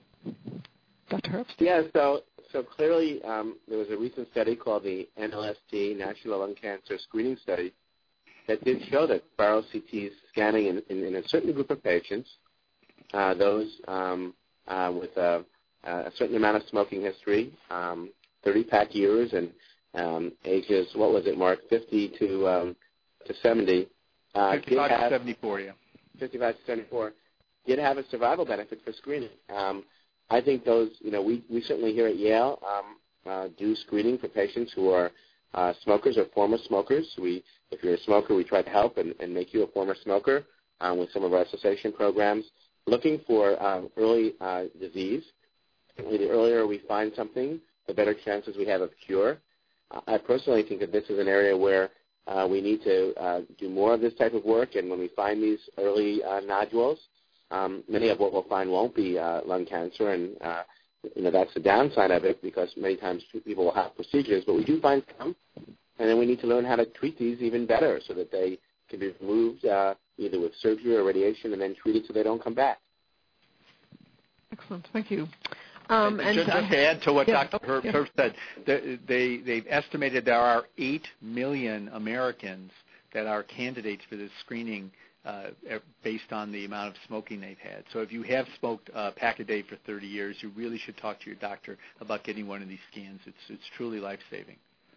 Doctor Herbst? Yeah, so, so clearly um, there was a recent study called the N L S T, National Lung Cancer Screening Study, that did show that spiral C T scanning in, in, in a certain group of patients, uh, those um, uh, with a, a certain amount of smoking history, um, thirty-pack years, and um, ages, what was it, Mark, fifty to um, to seventy. Uh, fifty-five to seventy-four, yeah. fifty-five to seventy-four, did have a survival benefit for screening. Um, I think those, you know, we, we certainly here at Yale um, uh, do screening for patients who are uh, smokers or former smokers. We, if you're a smoker, we try to help and, and make you a former smoker um, with some of our cessation programs, looking for um, early uh, disease. The earlier we find something, the better chances we have of cure. Uh, I personally think that this is an area where uh, we need to uh, do more of this type of work, and when we find these early uh, nodules, um, many of what we'll find won't be uh, lung cancer, and uh, you know that's the downside of it because many times people will have procedures, but we do find some, and then we need to learn how to treat these even better so that they can be removed uh, either with surgery or radiation and then treated so they don't come back. Excellent. Thank you. Um, and just, uh, just to add to what yeah, Doctor Herb, yeah. Herb said, they, they, they've estimated there are eight million Americans that are candidates for this screening uh, based on the amount of smoking they've had. So if you have smoked a pack a day for thirty years, you really should talk to your doctor about getting one of these scans. It's, it's truly life-saving.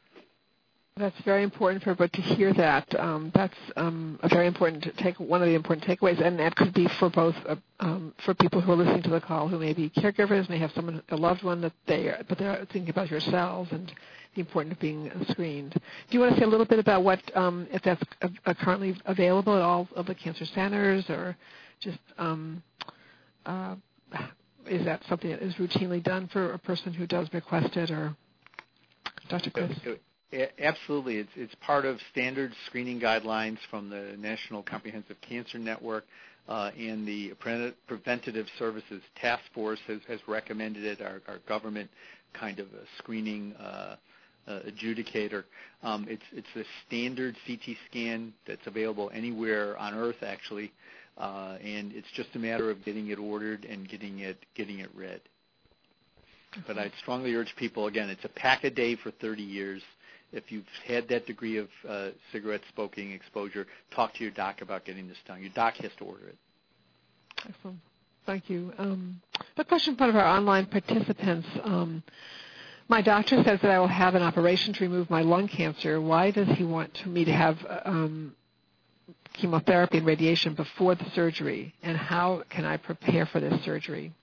That's very important for everybody to hear that. Um, that's um, a very important take. One of the important takeaways, and that could be for both uh, um, for people who are listening to the call, who may be caregivers, may have someone, a loved one that they, are, but they're thinking about yourselves and the importance of being screened. Do you want to say a little bit about what, um, if that's uh, uh, currently available at all of the cancer centers, or just um, uh, is that something that is routinely done for a person who does request it, or Doctor Chris? Absolutely. It's, it's part of standard screening guidelines from the National Comprehensive Cancer Network, uh, and the Preventative Services Task Force has, has recommended it, our, our government kind of a screening uh, uh, adjudicator. Um, it's, it's a standard C T scan that's available anywhere on Earth, actually, uh, and it's just a matter of getting it ordered and getting it, getting it read. But I'd strongly urge people, again, it's a pack a day for thirty years. If you've had that degree of uh, cigarette smoking exposure, talk to your doc about getting this done. Your doc has to order it. Excellent. Thank you. Um, a question from one of our online participants. Um, my doctor says that I will have an operation to remove my lung cancer. Why does he want to, me to have um, chemotherapy and radiation before the surgery? And how can I prepare for this surgery?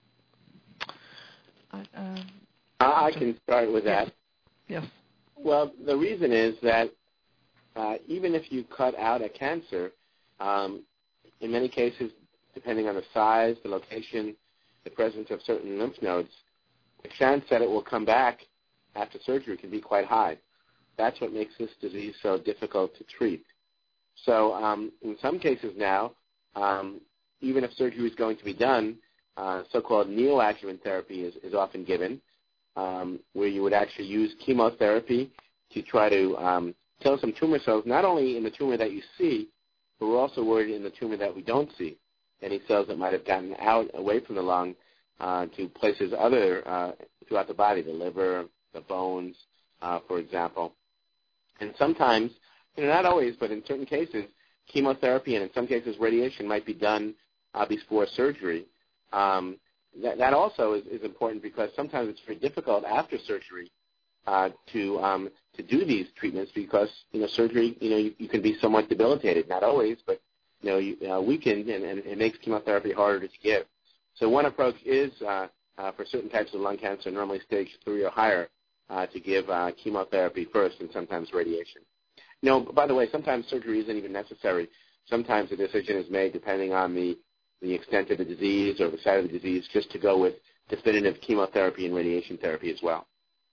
Uh, um, I can start with that. Yes. Well, the reason is that uh, even if you cut out a cancer, um, in many cases, depending on the size, the location, the presence of certain lymph nodes, the chance that it will come back after surgery can be quite high. That's what makes this disease so difficult to treat. So um, in some cases now, um, even if surgery is going to be done, uh, so-called neoadjuvant therapy is, is often given, um, where you would actually use chemotherapy to try to um, kill some tumor cells, not only in the tumor that you see, but we're also worried in the tumor that we don't see, any cells that might have gotten out away from the lung uh, to places other uh, throughout the body, the liver, the bones, uh, for example. And sometimes, you know, not always, but in certain cases, chemotherapy and in some cases radiation might be done uh, before surgery. Um, that, that also is, is important because sometimes it's very difficult after surgery uh, to um, to do these treatments because, you know, surgery, you know, you, you can be somewhat debilitated. Not always, but, you know, you, uh, weakened, and, and it makes chemotherapy harder to give. So one approach is uh, uh, for certain types of lung cancer, normally stage three or higher, uh, to give uh, chemotherapy first and sometimes radiation. You know, by the way, sometimes surgery isn't even necessary. Sometimes a decision is made depending on the, the extent of the disease or the site of the disease just to go with definitive chemotherapy and radiation therapy as well.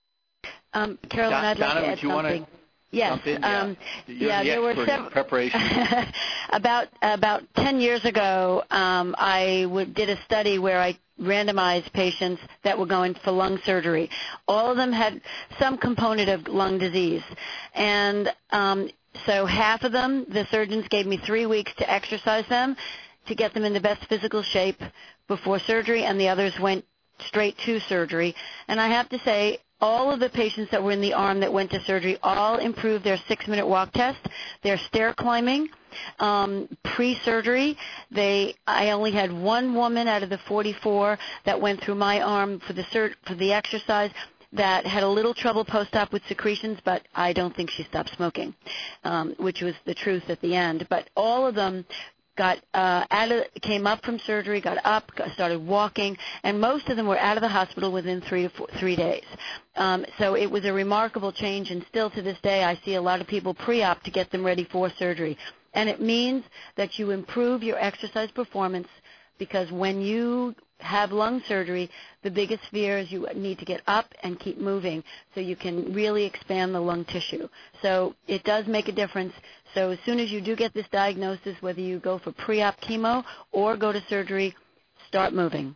Um, Carolyn, I'd like Donna, to add would you something. Want to Yes. jump in? Yeah. Um, You're yeah, the there were expert several in preparation. about about ten years ago, um, I w- did a study where I randomized patients that were going for lung surgery. All of them had some component of lung disease, and um, so half of them, the surgeons gave me three weeks to exercise them to get them in the best physical shape before surgery, and the others went straight to surgery. And I have to say, all of the patients that were in the arm that went to surgery all improved their six-minute walk test, their stair climbing. Um, pre-surgery, they I only had one woman out of the forty-four that went through my arm for the sur- for the exercise that had a little trouble post-op with secretions, but I don't think she stopped smoking, um, which was the truth at the end. But all of them got uh, out of, came up from surgery, got up, got, started walking, and most of them were out of the hospital within three to four, three days. Um, so it was a remarkable change, and still to this day I see a lot of people pre-op to get them ready for surgery. And it means that you improve your exercise performance because when you have lung surgery, the biggest fear is you need to get up and keep moving so you can really expand the lung tissue. So it does make a difference. So as soon as you do get this diagnosis, whether you go for pre-op chemo or go to surgery, start moving.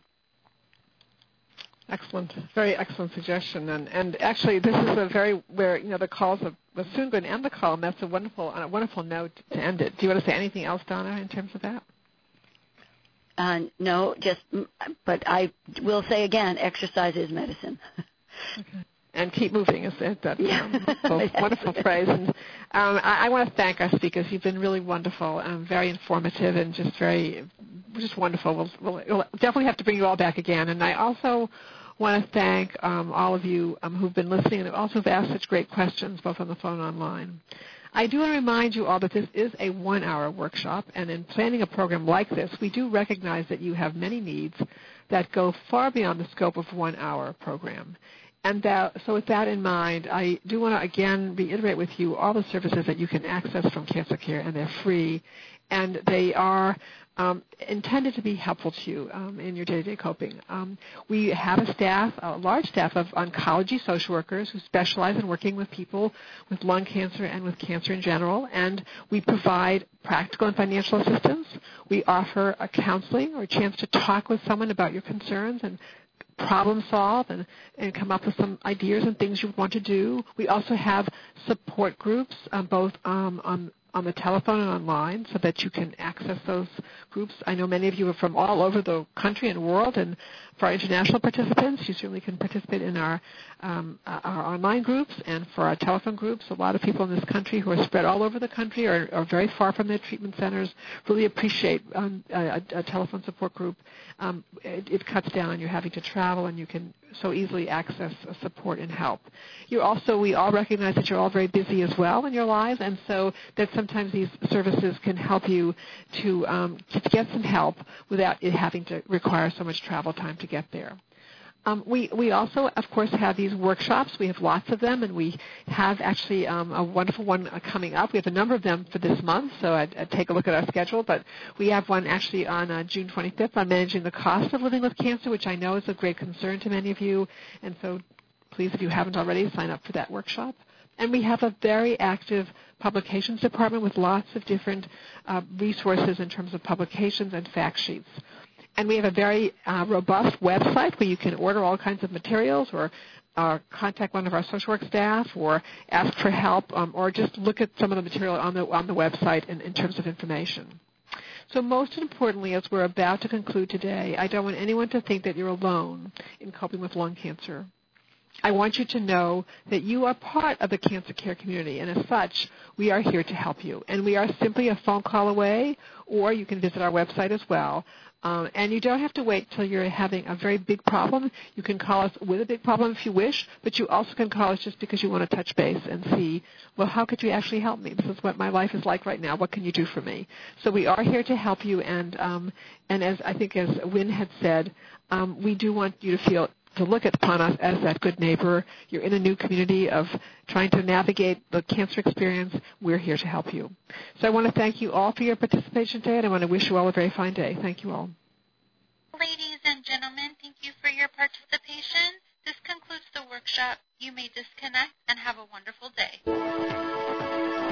Excellent, very excellent suggestion. And, and actually, this is a very where you know the calls are we're soon going to end the call, and that's a wonderful on a wonderful note to end it. Do you want to say anything else, Donna, in terms of that? Uh, no, just but I will say again, exercise is medicine. Okay. And keep moving is it? That's yeah. um, both wonderful phrase. And um, I, I want to thank our speakers. You've been really wonderful, and very informative, and just very, just wonderful. We'll, we'll, we'll definitely have to bring you all back again. And I also want to thank um, all of you um, who've been listening and also have asked such great questions, both on the phone and online. I do want to remind you all that this is a one-hour workshop, and in planning a program like this, we do recognize that you have many needs that go far beyond the scope of one-hour program. And that, so with that in mind, I do want to again reiterate with you all the services that you can access from Cancer Care, and they're free, and they are um, intended to be helpful to you um, in your day-to-day coping. Um, we have a staff, a large staff of oncology social workers who specialize in working with people with lung cancer and with cancer in general, and we provide practical and financial assistance. We offer a counseling or a chance to talk with someone about your concerns and problem solve and, and come up with some ideas and things you want to do. We also have support groups um, both um, on on the telephone and online so that you can access those groups. I know many of you are from all over the country and world, and for our international participants, you certainly can participate in our um, our online groups, and for our telephone groups, a lot of people in this country who are spread all over the country or are very far from their treatment centers really appreciate um, a, a telephone support group. Um, it, it cuts down on you having to travel, and you can so easily access support and help. You also, we all recognize that you're all very busy as well in your lives, and so that sometimes these services can help you to, um, to get some help without it having to require so much travel time to get there. Um, we, we also, of course, have these workshops. We have lots of them, and we have actually um, a wonderful one uh, coming up. We have a number of them for this month, so I'd, I'd take a look at our schedule. But we have one actually on uh, June twenty-fifth on managing the cost of living with cancer, which I know is of great concern to many of you. And so please, if you haven't already, sign up for that workshop. And we have a very active publications department with lots of different uh, resources in terms of publications and fact sheets. And we have a very uh, robust website where you can order all kinds of materials or uh, contact one of our social work staff or ask for help um, or just look at some of the material on the, on the website in, in terms of information. So most importantly, as we're about to conclude today, I don't want anyone to think that you're alone in coping with lung cancer. I want you to know that you are part of the cancer care community, and as such, we are here to help you. And we are simply a phone call away, or you can visit our website as well. Um, and you don't have to wait until you're having a very big problem. You can call us with a big problem if you wish, but you also can call us just because you want to touch base and see, well, how could you actually help me? This is what my life is like right now. What can you do for me? So we are here to help you, and um, and as I think as Wynn had said, um, we do want you to feel to look upon us as that good neighbor. You're in a new community of trying to navigate the cancer experience. We're here to help you. So I want to thank you all for your participation today, and I want to wish you all a very fine day. Thank you all. Ladies and gentlemen, thank you for your participation. This concludes the workshop. You may disconnect and have a wonderful day.